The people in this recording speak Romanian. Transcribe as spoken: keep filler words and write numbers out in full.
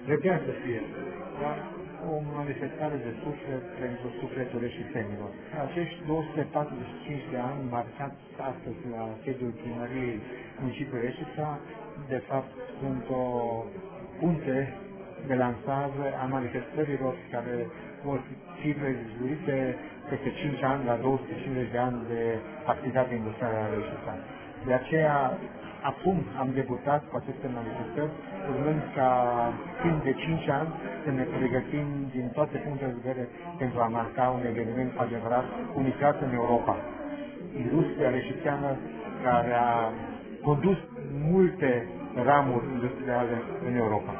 Trebuia să fie, dar o manifestare de suflet pentru sufletul reșițenilor. Acești două sute patruzeci și cinci de ani marcați astăzi la sediul primăriei municipiului Reșița, de fapt sunt o punte de lansare a manifestărilor care vor fi revizuite peste cinci ani la două sute cincizeci de ani de activitate industrială a Reșița. De aceea, acum am debutat cu aceste manifestări, urmând ca timp de cinci ani să ne pregătim din toate punctele de vedere pentru a marca un eveniment adevărat unicat în Europa. Industria reșițeană care a condus multe ramuri industriale în Europa.